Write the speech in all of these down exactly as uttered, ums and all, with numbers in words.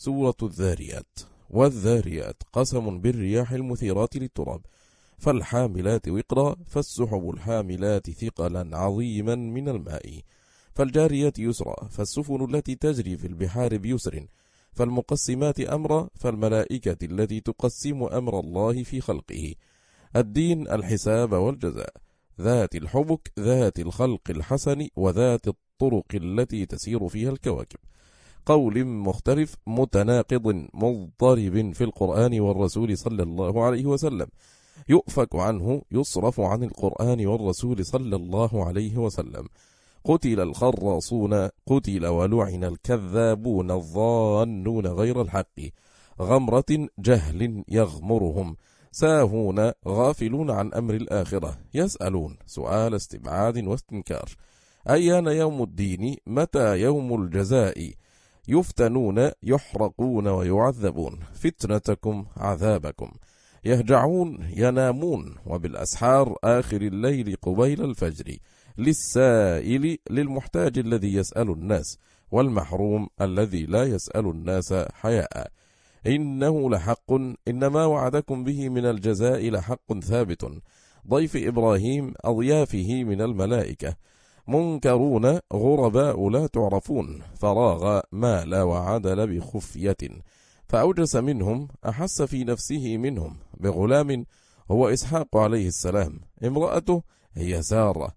سورة الذاريات. والذاريات قسم بالرياح المثيرات للتراب، فالحاملات وقرا، فالسحب الحاملات ثقلا عظيما من الماء، فالجاريات يسرا، فالسفن التي تجري في البحار بيسر، فالمقسمات أمرا، فالملائكة التي تقسم أمر الله في خلقه، الدين الحساب والجزاء، ذات الحبك، ذات الخلق الحسن، وذات الطرق التي تسير فيها الكواكب. قول مختلف متناقض مضطرب في القرآن والرسول صلى الله عليه وسلم، يؤفك عنه، يصرف عن القرآن والرسول صلى الله عليه وسلم. قتل الخراصون، قتل ولعن الكذابون الظانون غير الحق، غمرة جهل يغمرهم، ساهون غافلون عن أمر الآخرة، يسألون سؤال استبعاد واستنكار، أيان يوم الدين، متى يوم الجزاء، يفتنون يحرقون ويعذبون، فتنتكم عذابكم، يهجعون ينامون، وبالأسحار آخر الليل قبيل الفجر، للسائل للمحتاج الذي يسأل الناس، والمحروم الذي لا يسأل الناس حياء. إنه لحق، إنما وعدكم به من الجزاء لحق ثابت، ضيف إبراهيم أضيافه من الملائكة، منكرون غرباء لا تعرفون، فراغ مال وعدل بخفية، فأوجس منهم، أحس في نفسه منهم بغلام هو إسحاق عليه السلام، امرأته هي سارة،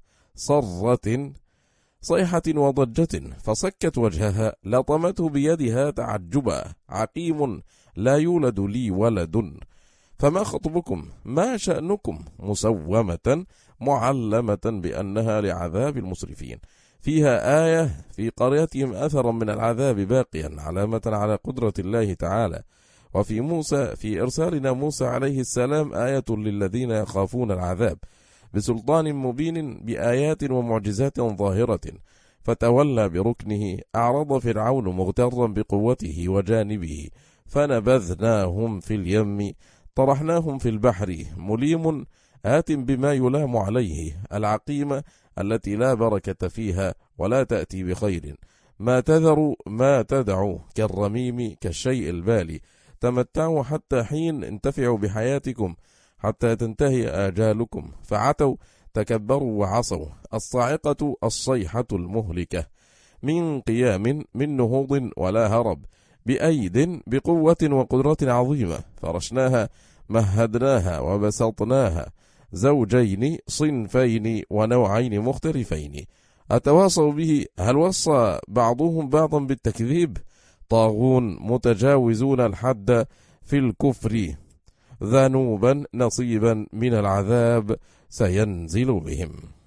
صرة صيحة وضجة، فصكت وجهها، لطمته بيدها تعجبا، عقيم لا يولد لي ولد، فما خطبكم، ما شأنكم، مسومة معلمة بأنها لعذاب المسرفين، فيها آية في قريتهم أثرا من العذاب باقيا، علامة على قدرة الله تعالى. وفي موسى، في إرسالنا موسى عليه السلام، آية للذين يخافون العذاب، بسلطان مبين بآيات ومعجزات ظاهرة، فتولى بركنه، أعرض فرعون مغترا بقوته وجانبه، فنبذناهم في اليم، طرحناهم في البحر، مليم آت بما يلام عليه، العقيمة التي لا بركة فيها ولا تأتي بخير، ما تذر ما تدع، كالرميم كالشيء البالي، تمتعوا حتى حين، انتفعوا بحياتكم حتى تنتهي آجالكم، فعتوا تكبروا وعصوا، الصاعقة الصيحة المهلكة، من قيام، من نهوض ولا هرب، بأيد بقوة وقدرة عظيمة، فرشناها مهدناها وبسطناها، زوجين صنفين ونوعين مختلفين، أتواصوا به، هل وصى بعضهم بعضا بالتكذيب، طاغون متجاوزون الحد في الكفر، ذنوبا نصيبا من العذاب سينزل بهم.